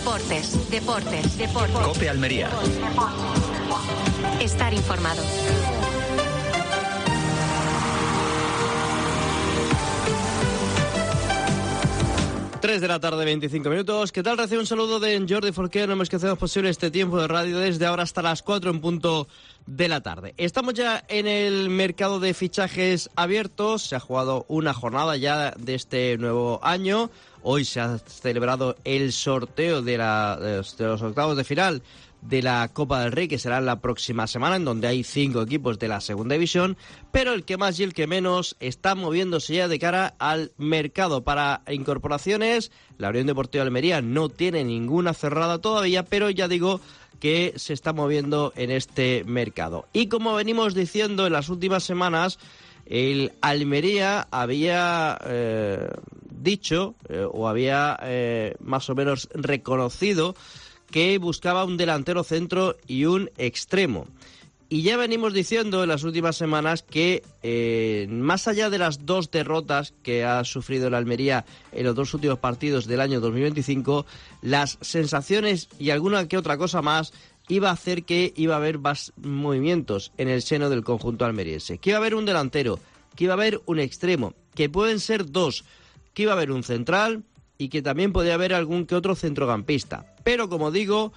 Deportes. COPE Almería. Estar informado. Tres de la tarde, 25 minutos. ¿Qué tal? Recibe un saludo de Jordi Forqué. No hemos que hacemos posible este tiempo de radio desde ahora hasta las 4 en punto de la tarde. Estamos ya en el mercado de fichajes abiertos. Se ha jugado una jornada ya de este nuevo año. Hoy se ha celebrado el sorteo de los octavos de final de la Copa del Rey, que será la próxima semana, en donde hay 5 equipos de la segunda división, pero el que más y el que menos está moviéndose ya de cara al mercado para incorporaciones. La Unión Deportiva Almería no tiene ninguna cerrada todavía, pero ya digo que se está moviendo en este mercado. Y como venimos diciendo en las últimas semanas, el Almería había dicho o había más o menos reconocido que buscaba un delantero centro y un extremo. Y ya venimos diciendo en las últimas semanas que más allá de las 2 derrotas que ha sufrido el Almería en los 2 últimos partidos del año 2025, las sensaciones y alguna que otra cosa más iba a hacer que iba a haber más movimientos en el seno del conjunto almeriense. Que iba a haber un delantero, que iba a haber un extremo, que pueden ser 2, que iba a haber un central y que también podía haber algún que otro centrocampista. Pero como digo,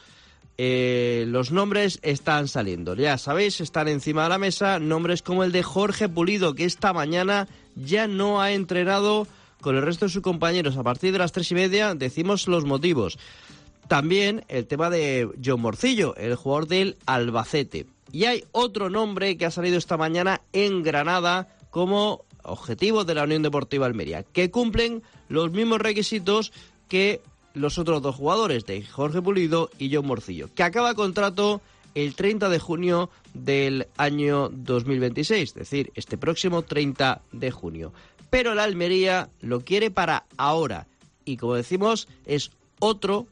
los nombres están saliendo. Ya sabéis, están encima de la mesa nombres como el de Jorge Pulido, que esta mañana ya no ha entrenado con el resto de sus compañeros. A partir de las 3:30 decimos los motivos. También el tema de John Morcillo, el jugador del Albacete. Y hay otro nombre que ha salido esta mañana en Granada como objetivo de la Unión Deportiva Almería, que cumplen los mismos requisitos que los otros 2 jugadores, de Jorge Pulido y John Morcillo, que acaba contrato el 30 de junio del año 2026, es decir, este próximo 30 de junio. Pero la Almería lo quiere para ahora y, como decimos, es otro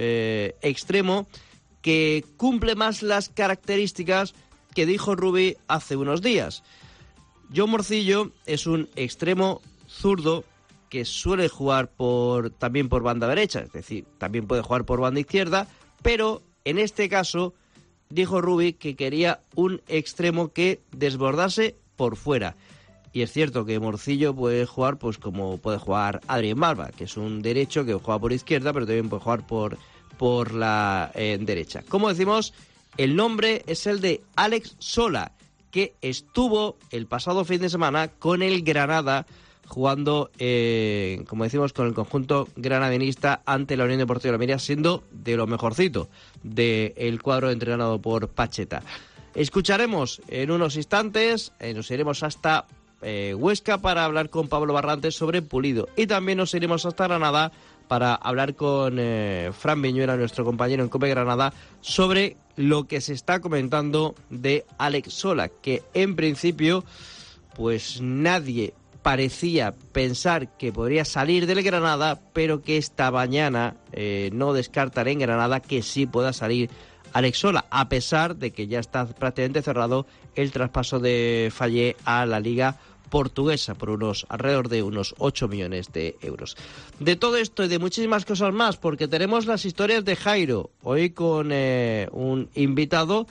extremo que cumple más las características que dijo Rubí hace unos días. John Morcillo es un extremo zurdo que suele jugar también por banda derecha, es decir, también puede jugar por banda izquierda, pero en este caso dijo Rubí que quería un extremo que desbordase por fuera. Y es cierto que Morcillo puede jugar pues como puede jugar Adrián Barba, que es un derecho que juega por izquierda, pero también puede jugar por la derecha. Como decimos, el nombre es el de Alex Sola, que estuvo el pasado fin de semana con el Granada jugando, como decimos, con el conjunto granadinista ante la Unión Deportiva Almería, siendo de lo mejorcito del cuadro entrenado por Pacheta. Escucharemos en unos instantes, nos iremos hasta Huesca para hablar con Pablo Barrantes sobre Pulido, y también nos iremos hasta Granada para hablar con Fran Viñuela, nuestro compañero en COPE Granada, sobre lo que se está comentando de Alex Sola, que en principio pues nadie parecía pensar que podría salir del Granada, pero que esta mañana no descartan en Granada que sí pueda salir Alex Sola, a pesar de que ya está prácticamente cerrado el traspaso de Fallé a la Liga Portuguesa por alrededor de unos 8 millones de euros. De todo esto y de muchísimas cosas más, porque tenemos las historias de Jairo, hoy con un invitado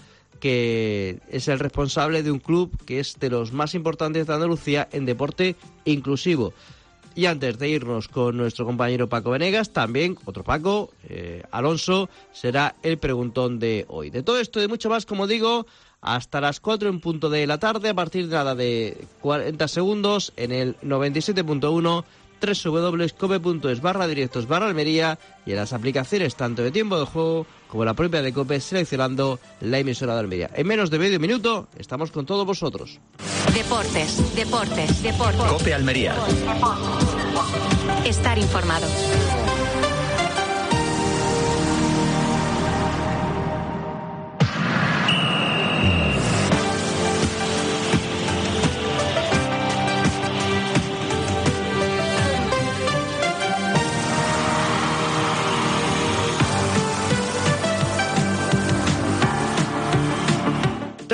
que es el responsable de un club que es de los más importantes de Andalucía en deporte inclusivo. Y antes de irnos con nuestro compañero Paco Venegas, también otro Paco, Alonso, será el preguntón de hoy. De todo esto y de mucho más, como digo, hasta las 4 en punto de la tarde, a partir de nada de 40 segundos, en el 97.1, www.cope.es/directos/Almería y en las aplicaciones tanto de Tiempo de Juego como la propia de COPE, seleccionando la emisora de Almería. En menos de medio minuto estamos con todos vosotros. Deportes. COPE Almería. Estar informado.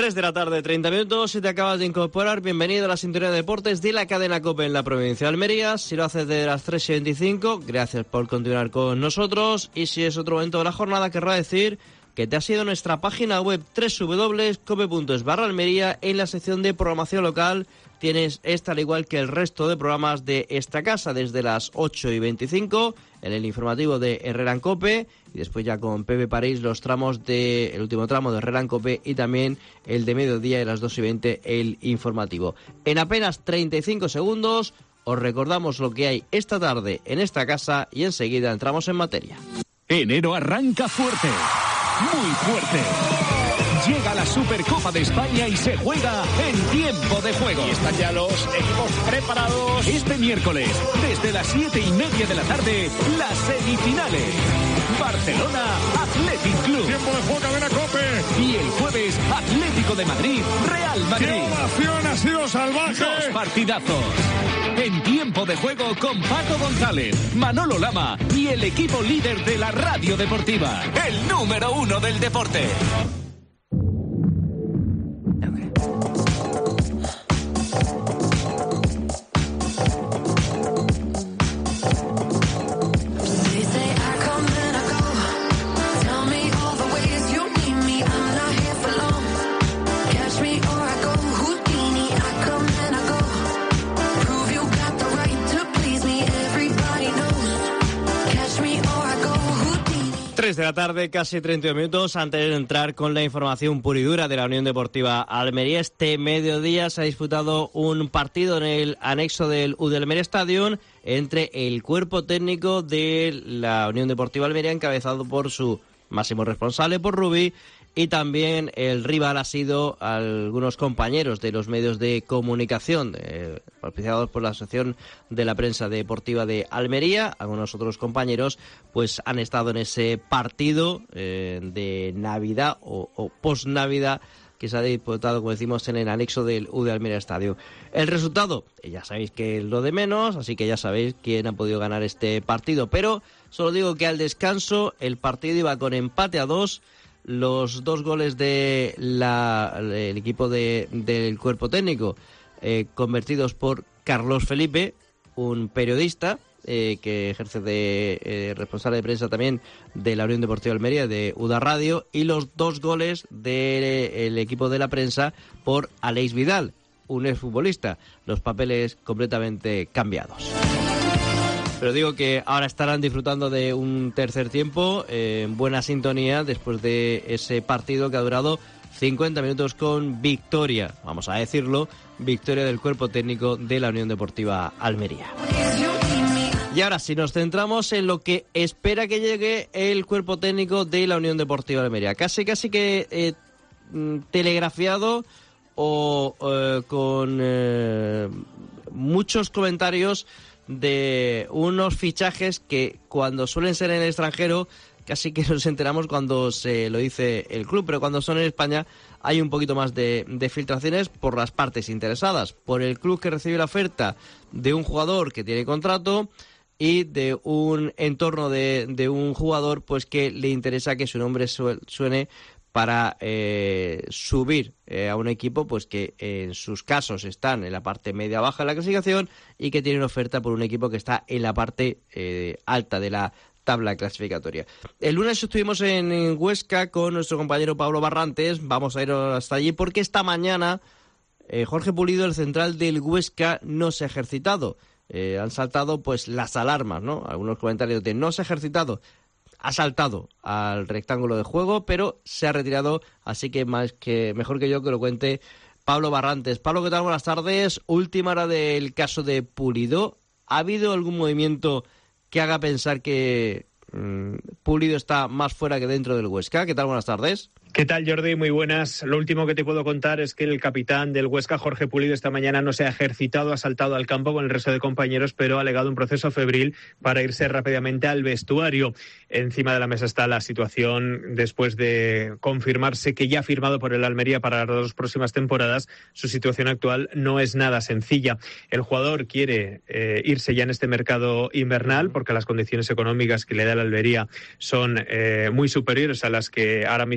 3 de la tarde, 30 minutos. Si te acabas de incorporar, bienvenido a la sintonía de deportes de la cadena COPE en la provincia de Almería. Si lo haces de las 3:25, gracias por continuar con nosotros. Y si es otro momento de la jornada, querrá decir que te has ido a nuestra página web www.cope.es/Almería. En la sección de programación local tienes esta, al igual que el resto de programas de esta casa, desde las 8:25 en el informativo de Herrera en Cope, y después ya con Pepe París el último tramo de Herrera en Cope, y también el de mediodía y las 2:20 el informativo. En apenas 35 segundos os recordamos lo que hay esta tarde en esta casa y enseguida entramos en materia. Enero arranca fuerte, muy fuerte. Llega la Supercopa de España y se juega en tiempo de juego. Y están ya los equipos preparados. Este miércoles, desde las 7:30 de la tarde, las semifinales. Barcelona Athletic Club. Tiempo de juego, cadena COPE. Y el jueves, Atlético de Madrid, Real Madrid. ¡Qué ovación ha sido salvaje! Dos partidazos. En tiempo de juego con Paco González, Manolo Lama y el equipo líder de la radio deportiva. El número 1 del deporte. De la tarde, casi 32 minutos. Antes de entrar con la información pura y dura de la Unión Deportiva Almería, este mediodía se ha disputado un partido en el anexo del Almería Stadium entre el cuerpo técnico de la Unión Deportiva Almería, encabezado por su máximo responsable, por Rubí, y también el rival ha sido algunos compañeros de los medios de comunicación, auspiciados por la Asociación de la Prensa Deportiva de Almería. Algunos otros compañeros pues han estado en ese partido de Navidad o post-Navidad que se ha disputado, como decimos, en el anexo del Almería Estadio. El resultado, ya sabéis que es lo de menos, así que ya sabéis quién ha podido ganar este partido, pero solo digo que al descanso el partido iba con empate a 2. Los 2 goles del equipo del cuerpo técnico, convertidos por Carlos Felipe, un periodista que ejerce de responsable de prensa también de la Unión Deportiva Almería, de UDA Radio, y los 2 goles del equipo de la prensa por Aleix Vidal, un exfutbolista. Los papeles completamente cambiados. Pero digo que ahora estarán disfrutando de un tercer tiempo en buena sintonía después de ese partido que ha durado 50 minutos con victoria, vamos a decirlo, victoria del cuerpo técnico de la Unión Deportiva Almería. Y ahora sí, nos centramos en lo que espera que llegue el cuerpo técnico de la Unión Deportiva Almería. Casi que telegrafiado o con muchos comentarios de unos fichajes que cuando suelen ser en el extranjero casi que nos enteramos cuando se lo dice el club, pero cuando son en España hay un poquito más de filtraciones por las partes interesadas, por el club que recibe la oferta de un jugador que tiene contrato y de un entorno de un jugador pues que le interesa que su nombre suene para subir a un equipo pues que en sus casos están en la parte media-baja de la clasificación y que tiene una oferta por un equipo que está en la parte alta de la tabla clasificatoria. El lunes estuvimos en Huesca con nuestro compañero Pablo Barrantes. Vamos a ir hasta allí porque esta mañana Jorge Pulido, el central del Huesca, no se ha ejercitado. Han saltado pues las alarmas, ¿no? Algunos comentarios de no se ha ejercitado. Ha saltado al rectángulo de juego, pero se ha retirado, así que mejor que yo que lo cuente Pablo Barrantes. Pablo, ¿qué tal? Buenas tardes. Última hora del caso de Pulido. ¿Ha habido algún movimiento que haga pensar que Pulido está más fuera que dentro del Huesca? ¿Qué tal? Buenas tardes. ¿Qué tal, Jordi? Muy buenas. Lo último que te puedo contar es que el capitán del Huesca, Jorge Pulido, esta mañana no se ha ejercitado, ha saltado al campo con el resto de compañeros, pero ha alegado un proceso febril para irse rápidamente al vestuario. Encima de la mesa está la situación después de confirmarse que ya ha firmado por el Almería para las 2 próximas temporadas. Su situación actual no es nada sencilla. El jugador quiere irse ya en este mercado invernal porque las condiciones económicas que le da el Almería son muy superiores a las que ahora mismo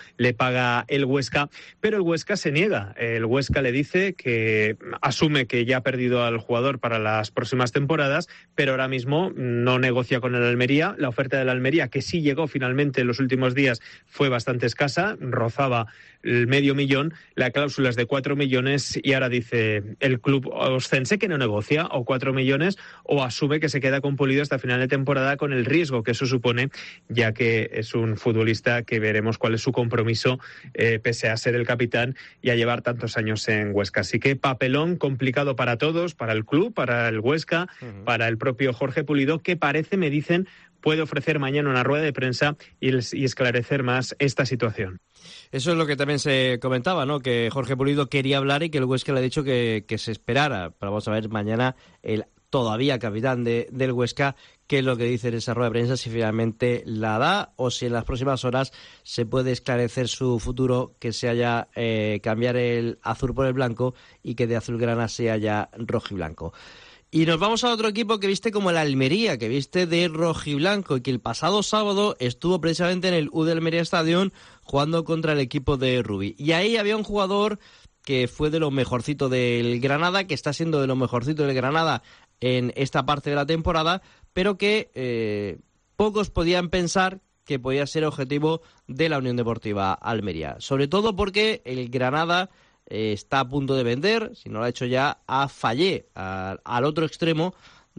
le paga el Huesca, pero el Huesca se niega. El Huesca le dice que asume que ya ha perdido al jugador para las próximas temporadas, pero ahora mismo no negocia con el Almería. La oferta del Almería, que sí llegó finalmente en los últimos días, fue bastante escasa, rozaba el $500,000, la cláusula es de 4 millones y ahora dice el club oscense que no negocia o 4 millones o asume que se queda con Pulido hasta final de temporada, con el riesgo que eso supone, ya que es un futbolista que veremos cuál es su compromiso pese a ser el capitán y a llevar tantos años en Huesca. Así que papelón complicado para todos, para el club, para el Huesca, para el propio Jorge Pulido, que parece, me dicen, puede ofrecer mañana una rueda de prensa y esclarecer más esta situación. Eso es lo que también se comentaba, ¿no? Que Jorge Pulido quería hablar y que el Huesca le ha dicho que se esperara. Pero vamos a ver mañana el todavía capitán del Huesca qué es lo que dice en esa rueda de prensa, si finalmente la da o si en las próximas horas se puede esclarecer su futuro, que se haya cambiar el azul por el blanco y que de azulgrana sea ya rojiblanco. Y nos vamos a otro equipo que viste como el Almería, que viste de rojiblanco y que el pasado sábado estuvo precisamente en el UD Almería Stadium jugando contra el equipo de Rubí. Y ahí había un jugador que fue de lo mejorcito del Granada, que está siendo de lo mejorcito del Granada en esta parte de la temporada, pero que pocos podían pensar que podía ser objetivo de la Unión Deportiva Almería. Sobre todo porque el Granada está a punto de vender, si no lo ha hecho ya, a Fallé, al otro extremo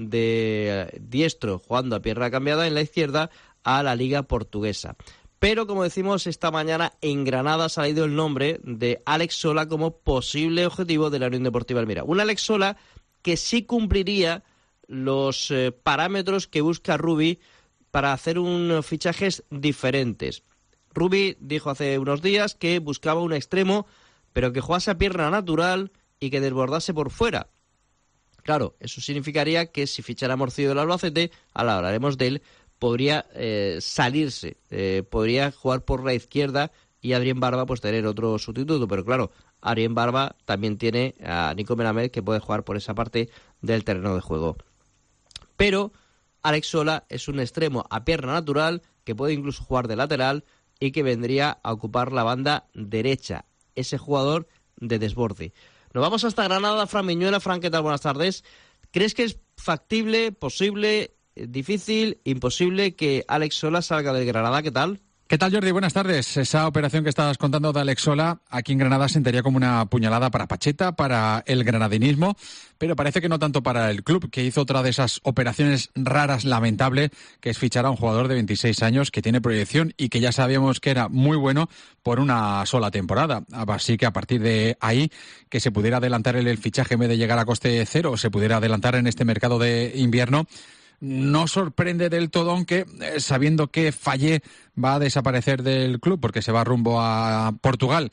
de diestro, jugando a pierna cambiada en la izquierda, a la Liga Portuguesa. Pero, como decimos, esta mañana en Granada ha salido el nombre de Alex Sola como posible objetivo de la Unión Deportiva Almería. Un Alex Sola que sí cumpliría los parámetros que busca Rubí para hacer unos fichajes diferentes. Rubí dijo hace unos días que buscaba un extremo, pero que jugase a pierna natural y que desbordase por fuera. Claro, eso significaría que si fichara Morcillo del Albacete, ahora hablaremos de él, podría salirse, podría jugar por la izquierda y Adrián Barba pues tener otro sustituto, pero claro, Adrián Barba también tiene a Nico Melamed, que puede jugar por esa parte del terreno de juego. Pero Alex Sola es un extremo a pierna natural que puede incluso jugar de lateral y que vendría a ocupar la banda derecha, ese jugador de desborde. Nos vamos hasta Granada. Fran Miñuela. Fran, ¿qué tal? Buenas tardes. ¿Crees que es factible, posible, difícil, imposible que Alex Sola salga del Granada? ¿Qué tal? ¿Qué tal, Jordi? Buenas tardes. Esa operación que estabas contando de Alex Sola aquí en Granada sentaría como una puñalada para Pacheta, para el granadinismo, pero parece que no tanto para el club, que hizo otra de esas operaciones raras, lamentable, que es fichar a un jugador de 26 años que tiene proyección y que ya sabíamos que era muy bueno por una sola temporada. Así que a partir de ahí, que se pudiera adelantar el fichaje en vez de llegar a coste cero, o se pudiera adelantar en este mercado de invierno, no sorprende del todo, aunque sabiendo que Fallé va a desaparecer del club porque se va rumbo a Portugal,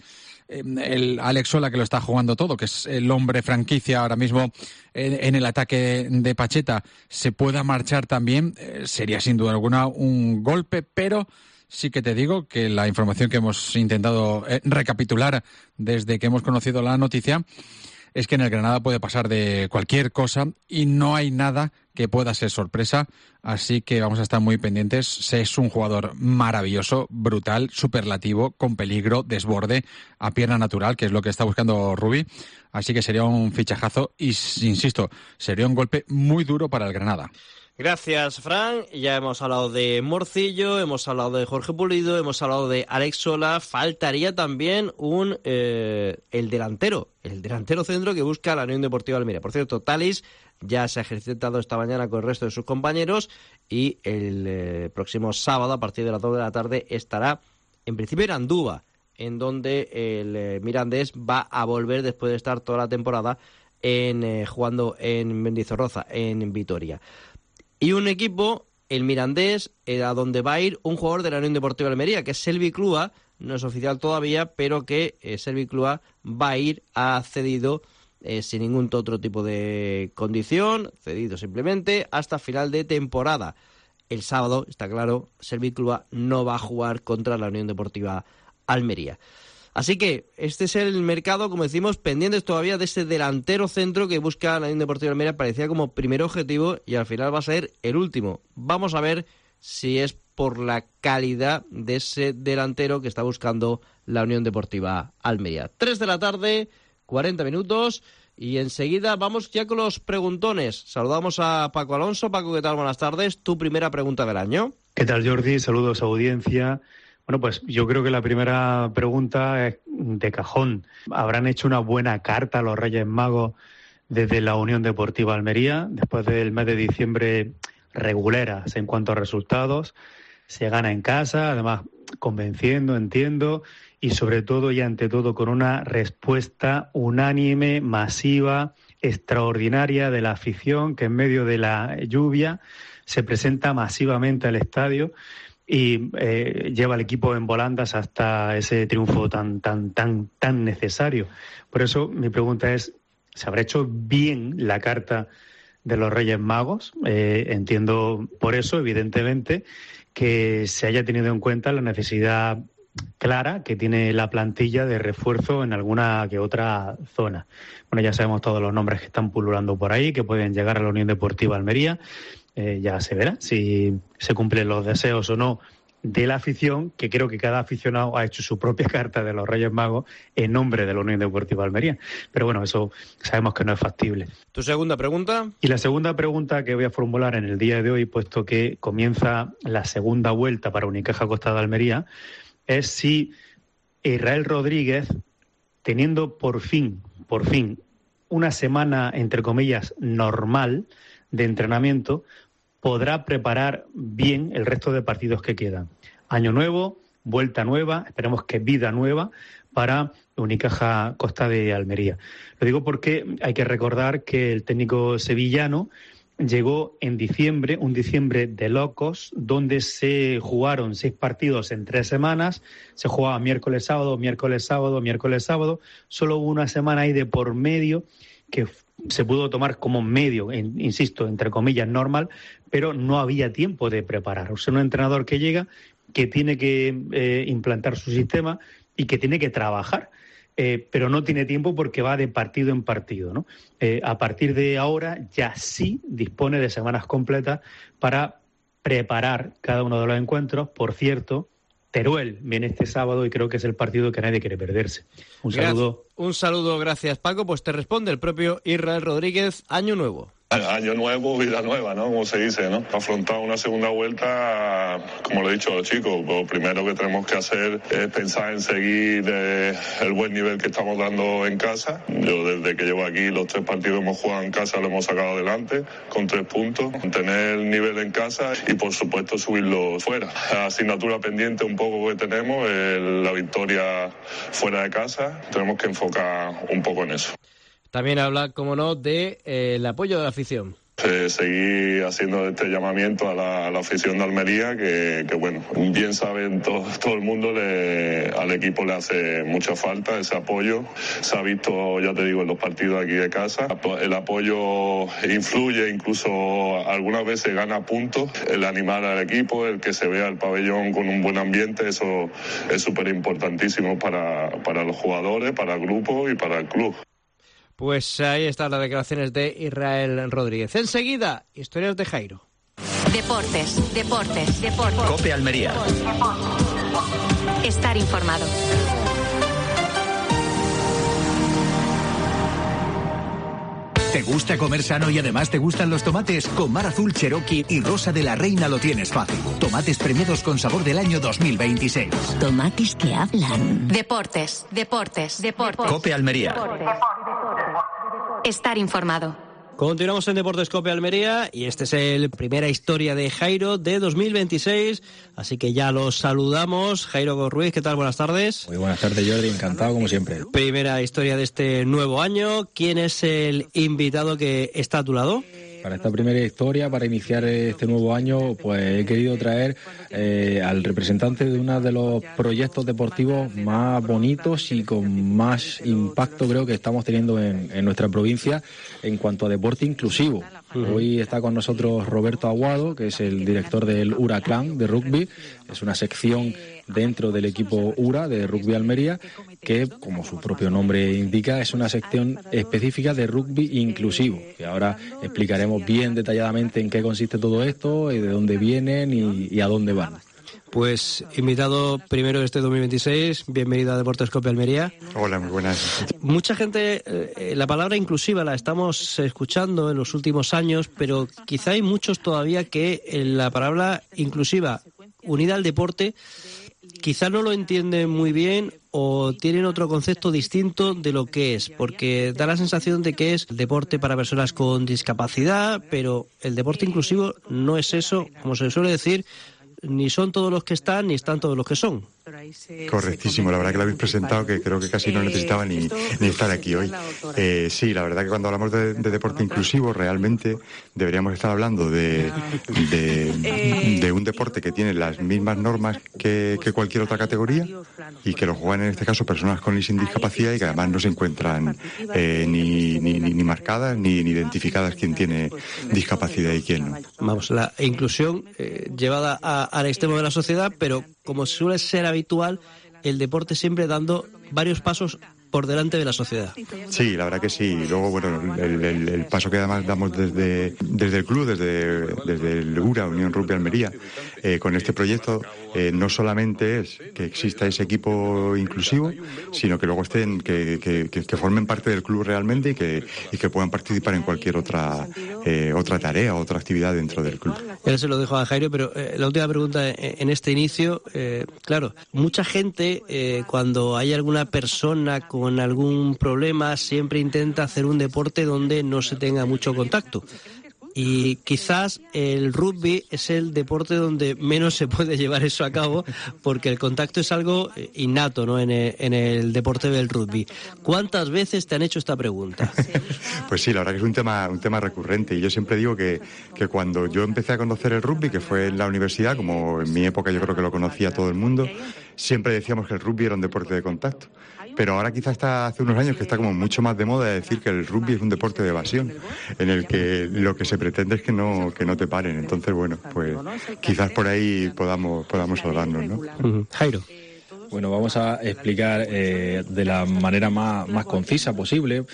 el Alex Sola, que lo está jugando todo, que es el hombre franquicia ahora mismo en el ataque de Pacheta, se pueda marchar también, sería sin duda alguna un golpe, pero sí que te digo que la información que hemos intentado recapitular desde que hemos conocido la noticia es que en el Granada puede pasar de cualquier cosa y no hay nada que pueda ser sorpresa, así que vamos a estar muy pendientes. Es un jugador maravilloso, brutal, superlativo, con peligro, desborde, a pierna natural, que es lo que está buscando Rubí, así que sería un fichajazo y, insisto, sería un golpe muy duro para el Granada. Gracias, Fran. Ya hemos hablado de Morcillo, hemos hablado de Jorge Pulido, hemos hablado de Alex Sola. Faltaría también el delantero centro que busca la Unión Deportiva Almería. Por cierto, Talis ya se ha ejercitado esta mañana con el resto de sus compañeros y el próximo sábado, a partir de las 2 de la tarde, estará en principio en Andúba, en donde el mirandés va a volver después de estar toda la temporada jugando en Mendizorroza, en Vitoria. Y un equipo, el Mirandés, a donde va a ir un jugador de la Unión Deportiva Almería, que es Selvi Clua, no es oficial todavía, pero que Selvi Clua va a ir cedido sin ningún otro tipo de condición, cedido simplemente hasta final de temporada. El sábado, está claro, Selvi Clua no va a jugar contra la Unión Deportiva Almería. Así que este es el mercado, como decimos, pendientes todavía de ese delantero centro que busca la Unión Deportiva Almería. Parecía como primer objetivo y al final va a ser el último. Vamos a ver si es por la calidad de ese delantero que está buscando la Unión Deportiva Almería. 3 de la tarde, 40 minutos, y enseguida vamos ya con los preguntones. Saludamos a Paco Alonso. Paco, ¿qué tal? Buenas tardes. Tu primera pregunta del año. ¿Qué tal, Jordi? Saludos a audiencia. Bueno, pues yo creo que la primera pregunta es de cajón. ¿Habrán hecho una buena carta a los Reyes Magos desde la Unión Deportiva Almería? Después del mes de diciembre reguleras en cuanto a resultados, se gana en casa, además convenciendo, entiendo, y sobre todo y ante todo con una respuesta unánime, masiva, extraordinaria de la afición que en medio de la lluvia se presenta masivamente al estadio y lleva al equipo en volandas hasta ese triunfo tan necesario. Por eso mi pregunta es, ¿se habrá hecho bien la carta de los Reyes Magos? Entiendo por eso, evidentemente, que se haya tenido en cuenta la necesidad clara que tiene la plantilla de refuerzo en alguna que otra zona. Bueno, ya sabemos todos los nombres que están pululando por ahí, que pueden llegar a la Unión Deportiva Almería. Ya se verá si se cumplen los deseos o no de la afición, que creo que cada aficionado ha hecho su propia carta de los Reyes Magos en nombre de la Unión Deportiva Almería. Pero bueno, eso sabemos que no es factible. ¿Tu segunda pregunta? Y la segunda pregunta que voy a formular en el día de hoy, puesto que comienza la segunda vuelta para Unicaja Costa de Almería, es si Israel Rodríguez, teniendo por fin, una semana, entre comillas, normal de entrenamiento, podrá preparar bien el resto de partidos que quedan. Año nuevo, vuelta nueva, esperemos que vida nueva para Unicaja Costa de Almería. Lo digo porque hay que recordar que el técnico sevillano llegó en diciembre, un diciembre de locos, donde se jugaron 6 partidos en 3 semanas, se jugaba miércoles, sábado, solo hubo una semana ahí de por medio que se pudo tomar como medio, insisto, entre comillas, normal, pero no había tiempo de preparar. O sea, un entrenador que llega, que tiene que implantar su sistema y que tiene que trabajar, pero no tiene tiempo porque va de partido en partido, ¿no? A partir de ahora ya sí dispone de semanas completas para preparar cada uno de los encuentros. Por cierto, Teruel viene este sábado y creo que es el partido que nadie quiere perderse. Un saludo. Un saludo, gracias Paco. Pues te responde el propio Israel Rodríguez. Año nuevo. Año nuevo, vida nueva, ¿no? Como se dice, ¿no? Afrontar una segunda vuelta, como lo he dicho a los chicos, lo primero que tenemos que hacer es pensar en seguir el buen nivel que estamos dando en casa. Yo desde que llevo aquí los 3 partidos hemos jugado en casa, lo hemos sacado adelante con 3 puntos, tener el nivel en casa y por supuesto subirlo fuera. La asignatura pendiente un poco que tenemos es la victoria fuera de casa, tenemos que enfocar un poco en eso. También habla, como no, de el apoyo de la afición. Seguir haciendo este llamamiento a la afición de Almería, que bueno, bien saben todo el mundo, al equipo le hace mucha falta ese apoyo. Se ha visto, ya te digo, en los partidos aquí de casa. El apoyo influye, incluso algunas veces gana puntos. El animar al equipo, el que se vea el pabellón con un buen ambiente, eso es súper importantísimo para los jugadores, para el grupo y para el club. Pues ahí están las declaraciones de Israel Rodríguez. Enseguida, historias de Jairo. Deportes. COPE Almería. Estar informado. ¿Te gusta comer sano y además te gustan los tomates? Con Mar Azul, Cherokee y Rosa de la Reina lo tienes fácil. Tomates premiados con sabor del año 2026. Tomates que hablan. Deportes. COPE Almería. Estar informado. Continuamos en Deportes COPE Almería y este es el primera historia de Jairo de 2026, así que ya los saludamos. Jairo Ruiz, ¿qué tal? Buenas tardes. Muy buenas tardes, Jordi, encantado como siempre. Primera historia de este nuevo año. ¿Quién es el invitado que está a tu lado? Para esta primera historia, para iniciar este nuevo año, pues he querido traer al representante de uno de los proyectos deportivos más bonitos y con más impacto creo que estamos teniendo en nuestra provincia en cuanto a deporte inclusivo. Hoy está con nosotros Roberto Aguado, que es el director del Huracán de rugby. Es una sección dentro del equipo URA de Rugby Almería, que, como su propio nombre indica, es una sección específica de rugby inclusivo. Y ahora explicaremos bien detalladamente en qué consiste todo esto, y de dónde vienen y a dónde van. Pues invitado primero este 2026, bienvenido a Deportes Cope Almería. Hola, muy buenas. Mucha gente, la palabra inclusiva la estamos escuchando en los últimos años, pero quizá hay muchos todavía que la palabra inclusiva unida al deporte quizá no lo entienden muy bien o tienen otro concepto distinto de lo que es, porque da la sensación de que es deporte para personas con discapacidad, pero el deporte inclusivo no es eso, como se suele decir, ni son todos los que están, ni están todos los que son. Correctísimo, la verdad que lo habéis presentado, que creo que casi no necesitaba ni estar aquí hoy. Sí, la verdad que cuando hablamos de deporte inclusivo, realmente deberíamos estar hablando de un deporte que tiene las mismas normas que cualquier otra categoría y que lo juegan en este caso personas con y sin discapacidad y que además no se encuentran ni marcadas ni identificadas quién tiene discapacidad y quién no. Vamos, la inclusión llevada al extremo de la sociedad, pero como suele ser habitual, el deporte siempre dando varios pasos por delante de la sociedad. Sí, la verdad que sí. Luego, bueno, el paso que además damos desde el club, desde el URA, Unión Rugby Almería, con este proyecto, no solamente es que exista ese equipo inclusivo, sino que luego estén, que formen parte del club realmente y que puedan participar en cualquier otra tarea, otra actividad dentro del club. Ya se lo dejo a Jairo, pero la última pregunta en este inicio, claro, mucha gente cuando hay alguna persona con algún problema siempre intenta hacer un deporte donde no se tenga mucho contacto. Y quizás el rugby es el deporte donde menos se puede llevar eso a cabo, porque el contacto es algo innato, ¿no? En el deporte del rugby. ¿Cuántas veces te han hecho esta pregunta? Pues sí, la verdad que es un tema recurrente, y yo siempre digo que cuando yo empecé a conocer el rugby, que fue en la universidad, como en mi época yo creo que lo conocía todo el mundo, siempre decíamos que el rugby era un deporte de contacto. Pero ahora quizás hace unos años que está como mucho más de moda decir que el rugby es un deporte de evasión, en el que lo que se pretende es que no te paren. Entonces, bueno, pues quizás por ahí podamos salvarnos, ¿no? Jairo. Bueno, vamos a explicar de la manera más concisa posible.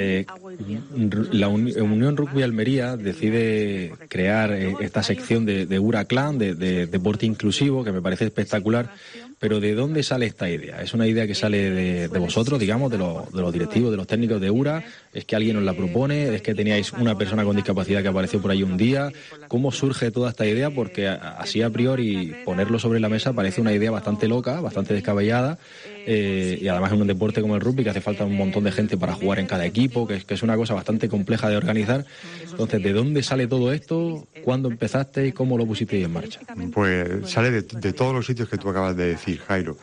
La Unión Rugby Almería decide crear esta sección de Huracán, de deporte inclusivo, que me parece espectacular. Pero ¿de dónde sale esta idea? ¿Es una idea que sale de vosotros, digamos, de los directivos, de los técnicos de URA? ¿Es que alguien os la propone? ¿Es que teníais una persona con discapacidad que apareció por ahí un día? ¿Cómo surge toda esta idea? Porque así a priori ponerlo sobre la mesa parece una idea bastante loca, bastante descabellada, y además en un deporte como el rugby, que hace falta un montón de gente para jugar en cada equipo, que es una cosa bastante compleja de organizar. Entonces, ¿de dónde sale todo esto? ¿Cuándo empezaste y cómo lo pusisteis en marcha? Pues sale de todos los sitios que tú acabas de decir, Jairo.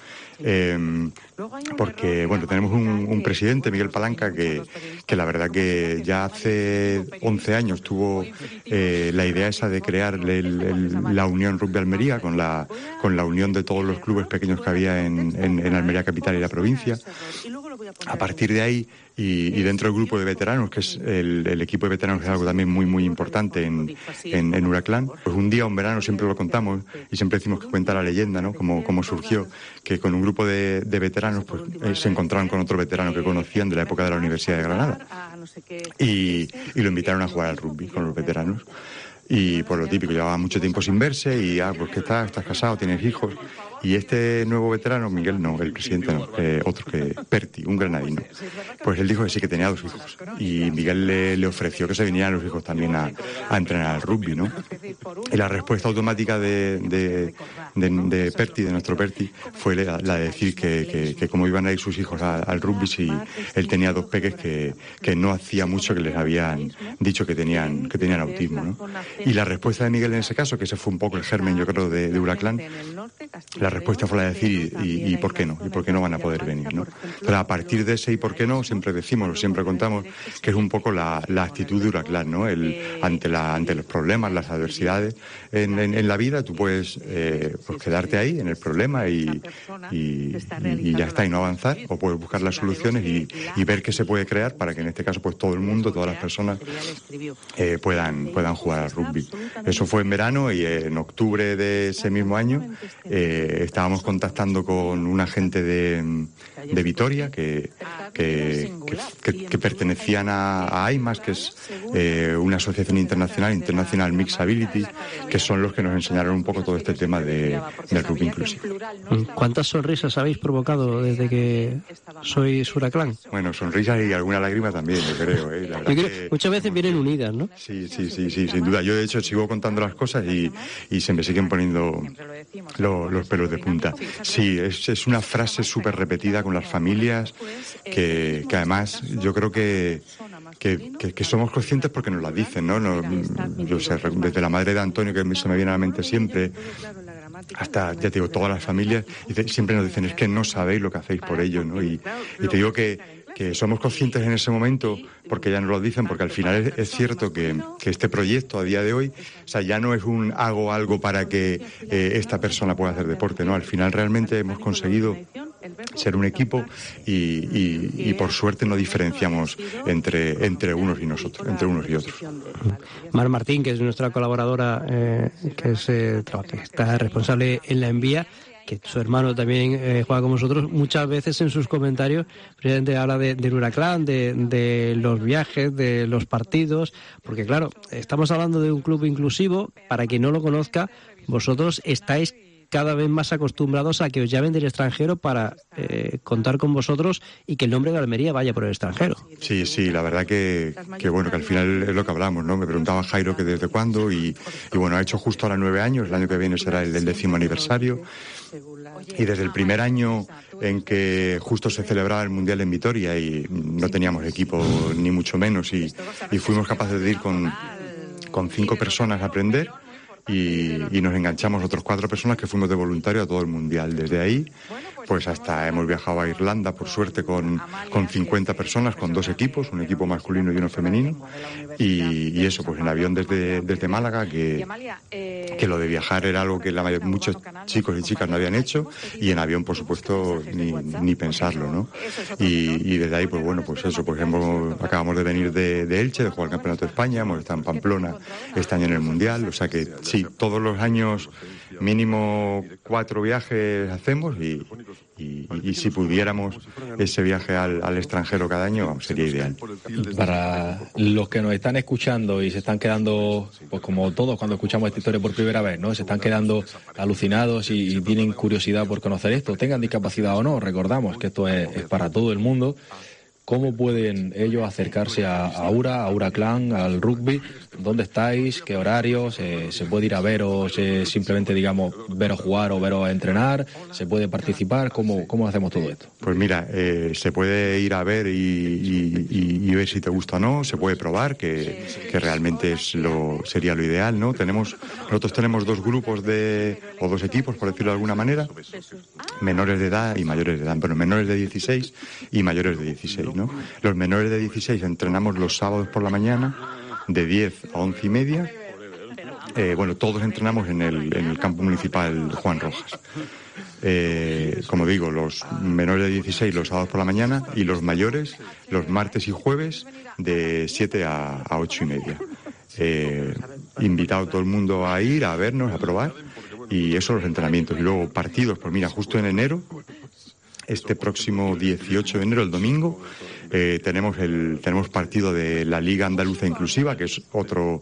Porque, bueno, tenemos un presidente, Miguel Palanca, que la verdad que ya hace 11 años tuvo la idea esa de crear la Unión Rugby Almería con la unión de todos los clubes pequeños que había en Almería Capital y la provincia. A partir de ahí, y dentro del grupo de veteranos, que es el equipo de veteranos, que es algo también muy muy importante en Huracán, pues un día, un verano, siempre lo contamos y siempre decimos que cuenta la leyenda, ¿no? Cómo surgió, que con un grupo de veteranos pues se encontraron con otro veterano que conocían de la época de la Universidad de Granada y lo invitaron a jugar al rugby con los veteranos. Y por lo típico, llevaba mucho tiempo sin verse y pues ¿qué estás casado, tienes hijos? Y este nuevo veterano, Miguel no, el presidente no, otro que Perti, un granadino, pues él dijo que sí, que tenía 2 hijos. Y Miguel le ofreció que se vinieran los hijos también a entrenar al rugby, ¿no? Y la respuesta automática de Perti, de nuestro Perti, fue la de decir que cómo iban a ir sus hijos al rugby si él tenía 2 peques que no hacía mucho que les habían dicho que tenían autismo, ¿no? Y la respuesta de Miguel en ese caso, que ese fue un poco el germen, yo creo, de Huracán, la respuesta fue la de decir ¿y por qué no? ¿Y por qué no van a poder venir? ¿No? Pero a partir de ese ¿y por qué no? Siempre decimos, siempre contamos que es un poco la actitud de Huracán, ¿no? Ante los problemas, las adversidades en la vida, tú puedes pues quedarte ahí en el problema y ya está, y no avanzar, o puedes buscar las soluciones y ver qué se puede crear para que en este caso pues todo el mundo, todas las personas puedan jugar al rugby. Eso fue en verano, y en octubre de ese mismo año estábamos contactando con un agente de Vitoria que pertenecían a AIMAS, que es una asociación internacional, International Mixability, que son los que nos enseñaron un poco todo este tema del rugby inclusivo. ¿Cuántas sonrisas habéis provocado desde que sois Huracán? Bueno, sonrisas y alguna lágrima también, yo creo. La verdad que muchas veces vienen unidas, ¿no? Sí, sin duda. Yo, de hecho, sigo contando las cosas y se me siguen poniendo los pelos de punta. Sí, es una frase súper repetida con las familias que además yo creo que somos conscientes porque nos la dicen, ¿no? Yo sé, desde la madre de Antonio, que se me viene a la mente siempre, hasta, ya te digo, todas las familias, siempre nos dicen, es que no sabéis lo que hacéis por ellos, ¿no? Y te digo que somos conscientes en ese momento, porque ya nos lo dicen, porque al final es cierto que este proyecto a día de hoy, o sea, ya no es un hago algo para que esta persona pueda hacer deporte, ¿no? Al final realmente hemos conseguido ser un equipo y por suerte no diferenciamos entre unos y nosotros, entre unos y otros. Mar Martín, que es nuestra colaboradora, que está responsable en la envía, que su hermano también juega con vosotros, muchas veces en sus comentarios precisamente habla del Huracán, de los viajes, de los partidos, porque claro, estamos hablando de un club inclusivo. Para quien no lo conozca, vosotros estáis cada vez más acostumbrados a que os llamen del extranjero para contar con vosotros y que el nombre de Almería vaya por el extranjero. Sí, la verdad que bueno, que al final es lo que hablamos, ¿no? Me preguntaba Jairo que desde cuándo y bueno, ha hecho justo ahora 9 años, el año que viene será el 10º aniversario. Y desde el primer año en que justo se celebraba el Mundial en Vitoria y no teníamos equipo ni mucho menos y fuimos capaces de ir con 5 personas a aprender y nos enganchamos otros 4 personas que fuimos de voluntario a todo el Mundial. Desde ahí pues hasta hemos viajado a Irlanda, por suerte, con 50 personas, con 2 equipos, un equipo masculino y uno femenino, y eso, pues en avión desde Málaga, que lo de viajar era algo que muchos chicos y chicas no habían hecho, y en avión, por supuesto, ni pensarlo, ¿no? Y desde ahí, pues bueno, pues eso, pues acabamos de venir de Elche, de jugar el Campeonato de España, hemos estado en Pamplona este año en el Mundial, o sea que sí, todos los años mínimo 4 viajes hacemos y si pudiéramos ese viaje al extranjero cada año sería ideal. Para los que nos están escuchando y se están quedando, pues como todos cuando escuchamos esta historia por primera vez, ¿no? Se están quedando alucinados y tienen curiosidad por conocer esto, tengan discapacidad o no, recordamos que esto es para todo el mundo. ¿Cómo pueden ellos acercarse a Huracán, al rugby? ¿Dónde estáis? ¿Qué horarios? ¿Se puede ir a veros, simplemente, digamos, veros jugar o veros entrenar? ¿Se puede participar? ¿Cómo hacemos todo esto? Pues mira, se puede ir a ver y ver si te gusta o no, se puede probar, que realmente sería lo ideal, ¿no? Nosotros tenemos 2 grupos o 2 equipos, por decirlo de alguna manera, menores de edad y mayores de edad, pero menores de 16 y mayores de 16, ¿no? Los menores de 16 entrenamos los sábados por la mañana de 10 a 11:30. Bueno, todos entrenamos en el campo municipal Juan Rojas. Como digo, los menores de 16 los sábados por la mañana y los mayores los martes y jueves de 7 a 8:30. Invitado todo el mundo a ir, a vernos, a probar, y eso los entrenamientos. Y luego partidos, pues mira, justo en enero, este próximo 18 de enero, el domingo, tenemos partido de la Liga Andaluza Inclusiva, que es otra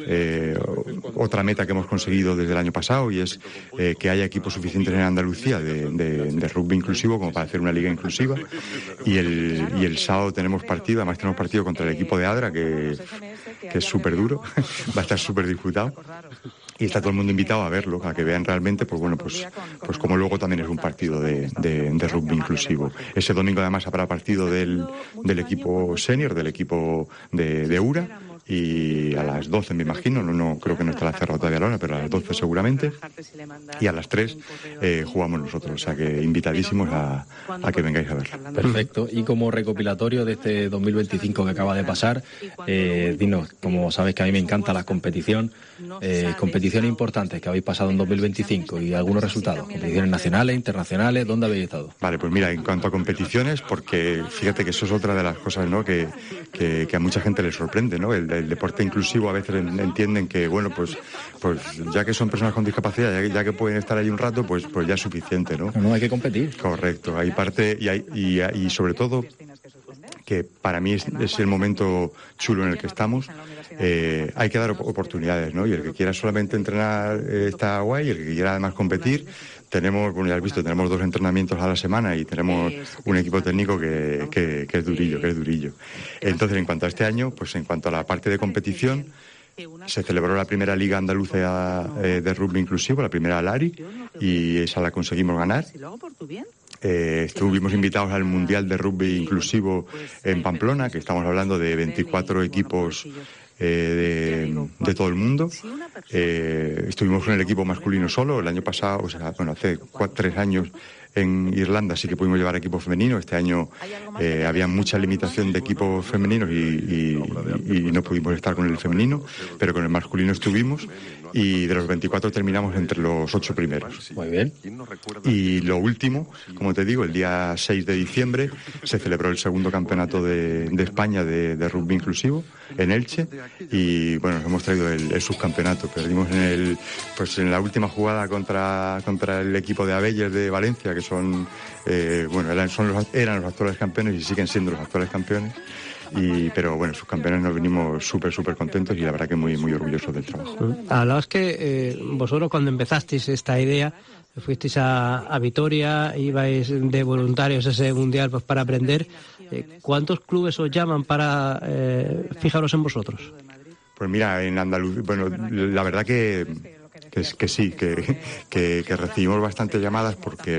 meta que hemos conseguido desde el año pasado, y es que haya equipos suficientes en Andalucía de rugby inclusivo como para hacer una liga inclusiva. Y el sábado tenemos partido contra el equipo de Adra, que es súper duro, va a estar súper disputado. Y está todo el mundo invitado a verlo, a que vean realmente, pues bueno, pues como luego también es un partido de rugby inclusivo. Ese domingo además habrá partido del equipo senior, del equipo de URA, y a las 12 me imagino, no creo que no estará cerrado todavía la hora, pero a las 12 seguramente, y a las 3 jugamos nosotros, o sea que invitadísimos a que vengáis a verla. Perfecto, y como recopilatorio de este 2025 que acaba de pasar, dinos, como sabes que a mí me encanta la competición, competiciones importantes que habéis pasado en 2025 y algunos resultados, competiciones nacionales, internacionales, ¿dónde habéis estado? Vale, pues mira, en cuanto a competiciones, porque fíjate que eso es otra de las cosas, ¿no?, que a mucha gente le sorprende, ¿no? El deporte inclusivo a veces entienden que, bueno, pues ya que son personas con discapacidad, ya que pueden estar ahí un rato, pues ya es suficiente, ¿no? No hay que competir. Correcto, hay parte y sobre todo que para mí es el momento chulo en el que estamos. Hay que dar oportunidades, ¿no? Y el que quiera solamente entrenar está guay, y el que quiera además competir, tenemos, bueno, ya has visto, tenemos 2 entrenamientos a la semana y tenemos un equipo técnico que es durillo. Entonces, en cuanto a este año, pues en cuanto a la parte de competición, se celebró la primera Liga Andaluza de Rugby Inclusivo, la primera LARI, y esa la conseguimos ganar. Estuvimos invitados al Mundial de Rugby Inclusivo en Pamplona, que estamos hablando de 24 equipos de todo el mundo. Estuvimos con el equipo masculino solo el año pasado, o sea, bueno, hace 3 años en Irlanda sí que pudimos llevar equipo femenino. Este año había mucha limitación de equipos femeninos y no pudimos estar con el femenino, pero con el masculino estuvimos, y de los 24 terminamos entre los 8 primeros. Muy bien. Y lo último, como te digo, el día 6 de diciembre se celebró el segundo campeonato de España de rugby inclusivo en Elche, y bueno, nos hemos traído el subcampeonato. Perdimos en la última jugada contra el equipo de Abelles de Valencia, que son eran los actuales campeones y siguen siendo los actuales campeones. Pero bueno, sus campeones nos venimos súper contentos y la verdad que muy orgullosos del trabajo. Hablabas que vosotros cuando empezasteis esta idea fuisteis a Vitoria, ibais de voluntarios a ese mundial pues para aprender. ¿Cuántos clubes os llaman para fijaros en vosotros? Pues mira, en Andalucía, bueno, la verdad que sí, que recibimos bastantes llamadas porque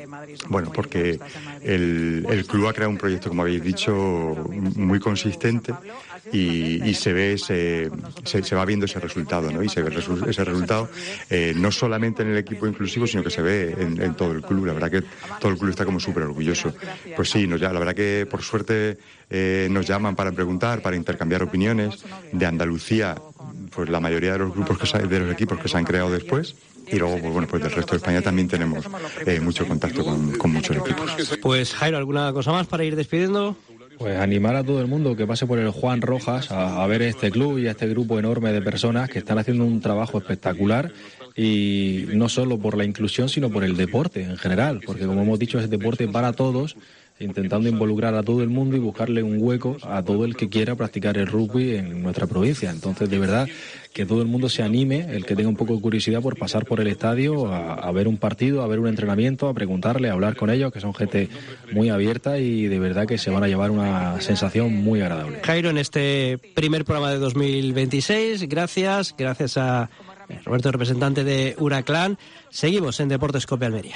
el club ha creado un proyecto, como habéis dicho, muy consistente, y se va viendo ese resultado, ¿no? Y se ve ese resultado no solamente en el equipo inclusivo, sino que se ve en todo el club. La verdad que todo el club está como súper orgulloso. Pues sí, la verdad que por suerte nos llaman para preguntar, para intercambiar opiniones. De Andalucía, pues la mayoría de los grupos de los equipos que se han creado después. Y luego, pues del resto de España también tenemos mucho contacto con muchos equipos. Pues Jairo, ¿alguna cosa más para ir despidiendo? Pues animar a todo el mundo que pase por el Juan Rojas a ver este club y a este grupo enorme de personas que están haciendo un trabajo espectacular, y no solo por la inclusión, sino por el deporte en general, porque como hemos dicho, es deporte para todos, intentando involucrar a todo el mundo y buscarle un hueco a todo el que quiera practicar el rugby en nuestra provincia. Entonces, de verdad, que todo el mundo se anime, el que tenga un poco de curiosidad por pasar por el estadio, a ver un partido, a ver un entrenamiento, a preguntarle, a hablar con ellos, que son gente muy abierta y de verdad que se van a llevar una sensación muy agradable. Jairo, en este primer programa de 2026, gracias a Roberto, representante de Huraclán. Seguimos en Deportes Cope Almería.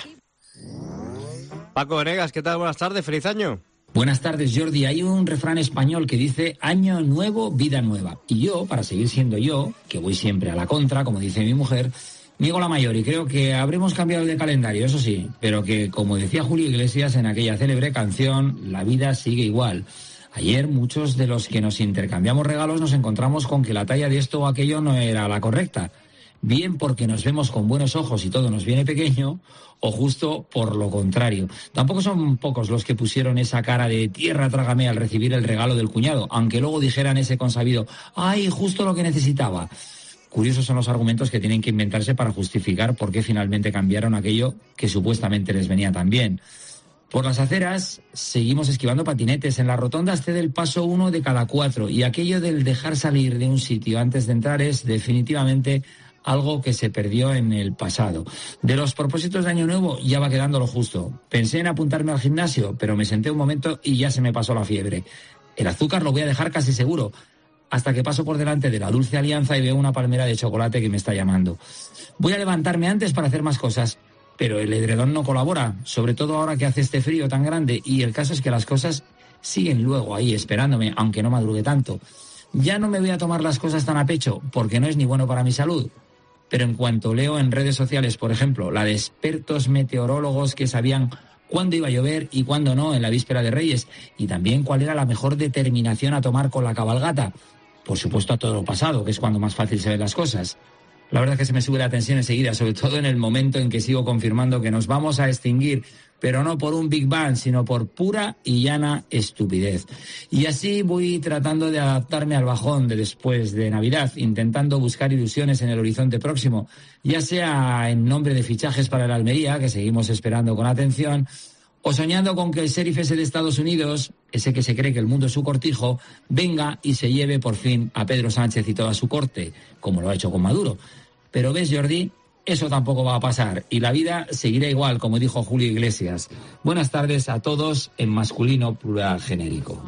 Paco Venegas, ¿qué tal? Buenas tardes, feliz año. Buenas tardes, Jordi. Hay un refrán español que dice año nuevo, vida nueva. Y yo, para seguir siendo yo, que voy siempre a la contra, como dice mi mujer, me digo la mayor y creo que habremos cambiado el de calendario, eso sí, pero que, como decía Julio Iglesias en aquella célebre canción, la vida sigue igual. Ayer muchos de los que nos intercambiamos regalos nos encontramos con que la talla de esto o aquello no era la correcta. Bien porque nos vemos con buenos ojos y todo nos viene pequeño, o justo por lo contrario. Tampoco son pocos los que pusieron esa cara de tierra trágame al recibir el regalo del cuñado, aunque luego dijeran ese consabido, ¡ay, justo lo que necesitaba! Curiosos son los argumentos que tienen que inventarse para justificar por qué finalmente cambiaron aquello que supuestamente les venía tan bien. Por las aceras seguimos esquivando patinetes. En las rotondas cede el paso 1 de cada 4 y aquello del dejar salir de un sitio antes de entrar es definitivamente algo que se perdió en el pasado. De los propósitos de Año Nuevo ya va quedando lo justo. Pensé en apuntarme al gimnasio, pero me senté un momento y ya se me pasó la fiebre. El azúcar lo voy a dejar casi seguro, hasta que paso por delante de la Dulce Alianza y veo una palmera de chocolate que me está llamando. Voy a levantarme antes para hacer más cosas, pero el edredón no colabora, sobre todo ahora que hace este frío tan grande, y el caso es que las cosas siguen luego ahí esperándome, aunque no madrugue tanto. Ya no me voy a tomar las cosas tan a pecho, porque no es ni bueno para mi salud. Pero en cuanto leo en redes sociales, por ejemplo, la de expertos meteorólogos que sabían cuándo iba a llover y cuándo no en la víspera de Reyes, y también cuál era la mejor determinación a tomar con la cabalgata, por supuesto a todo lo pasado, que es cuando más fácil se ven las cosas. La verdad es que se me sube la tensión enseguida, sobre todo en el momento en que sigo confirmando que nos vamos a extinguir, pero no por un Big Bang, sino por pura y llana estupidez. Y así voy tratando de adaptarme al bajón de después de Navidad, intentando buscar ilusiones en el horizonte próximo, ya sea en nombre de fichajes para el Almería, que seguimos esperando con atención, o soñando con que el sheriff ese de Estados Unidos, ese que se cree que el mundo es su cortijo, venga y se lleve por fin a Pedro Sánchez y toda su corte, como lo ha hecho con Maduro. Pero ves, Jordi, eso tampoco va a pasar y la vida seguirá igual, como dijo Julio Iglesias. Buenas tardes a todos en masculino plural genérico.